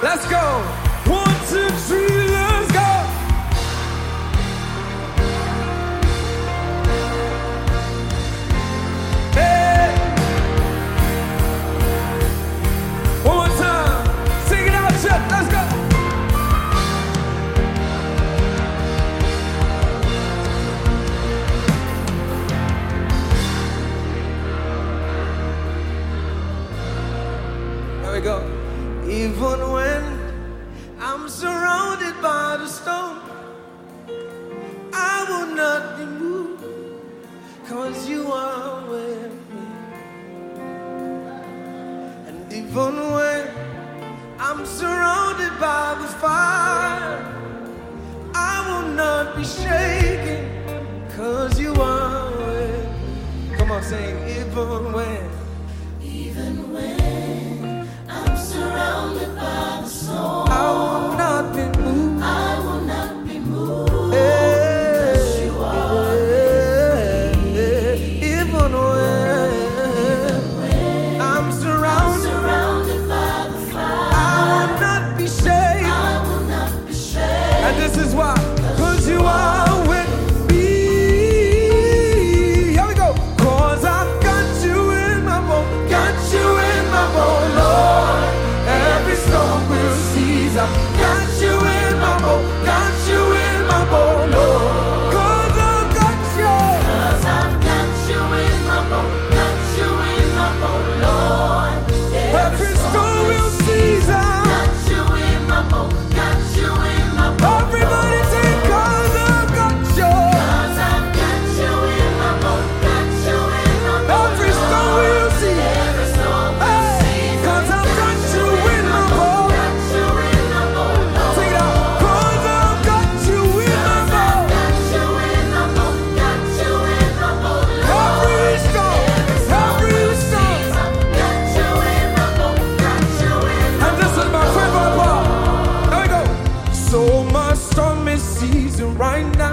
Let's go. 1, 2, 3, let's go. Hey. One more time. Sing it out, Chet. Let's go. There we go. Even when I'm surrounded by the storm, I will not be moved, 'cause you are with me. And even when I'm surrounded by the fire, I will not be shaken, 'cause you are with me. Come on, sing. Even when surrounded by the storm, I will not be moved. I will not be moved. Hey, 'Cause you are even when I'm surrounded by the fire, I will not be shaken. I will not be shaken. And this is why, 'cause you are with me. Here we go. 'Cause I've got you in my boat, got you in my boat, Lord. Every storm will cease. I've got you in my boat, got you in my boat, Lord. 'Cause I've got you. 'Cause I've got you in my boat, got you in my boat, Lord. Every storm will cease. Got you in my boat, got you in my boat. Everybody say, 'cause I've got you. 'Cause I've got you in my boat, got you in my boat. Every storm will cease. Every storm will cease. 'Cause I've got you in my boat. Got you in my boat, Lord. Sing it out. 'Cause I've got you in my boat. Got you in my boat, got you in my boat, Lord. Every storm, every storm. Got you in my boat, got you in my And this is my favorite part. There we go. So much storm is season right now,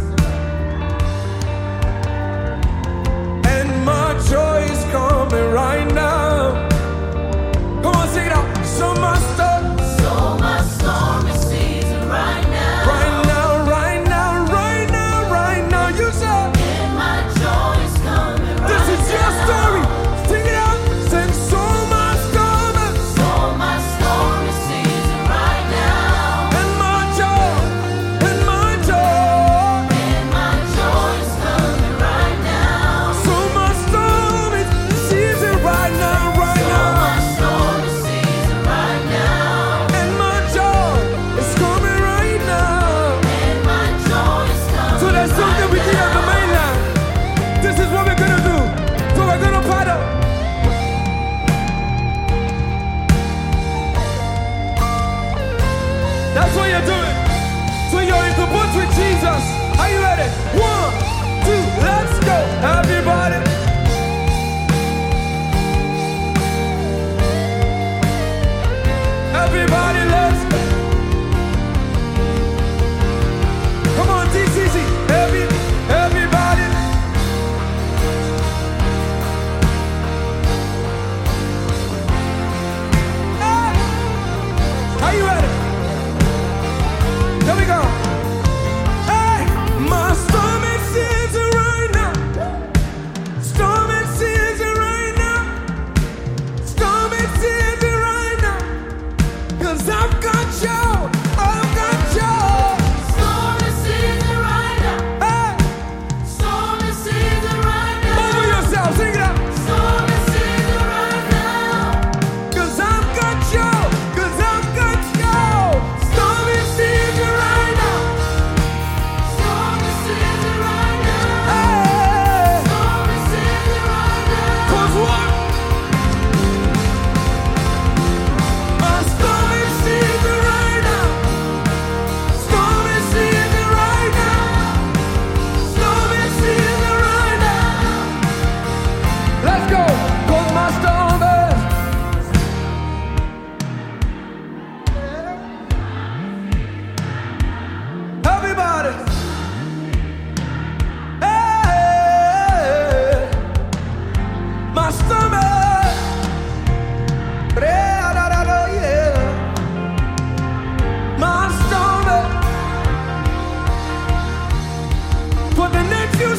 and my joy is coming right now. Come on, sing it out. So much storm, So much storm is season right now. right now, right now, right now, right now. You say And my joy is coming right this is your now. story. Sing it out. Sing so much storm, So much storm is season right now. and my joy, and my joy.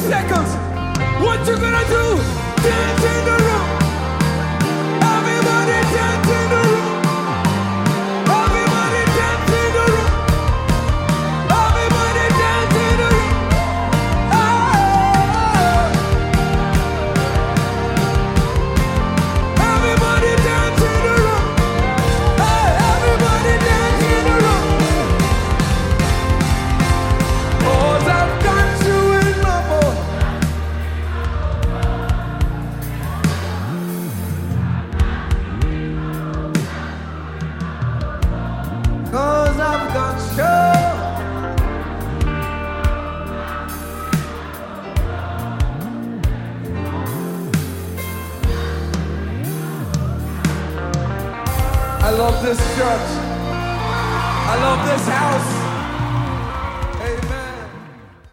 seconds. What you gonna do? Dance in the room. Everybody dance in the room. Everybody dance in the room. Everybody dance in the room. Oh. Everybody dance in the room. Oh, everybody dance in the room. 'Cause I've got you in my boat. 'Cause I've got you. I love this church. I love this house.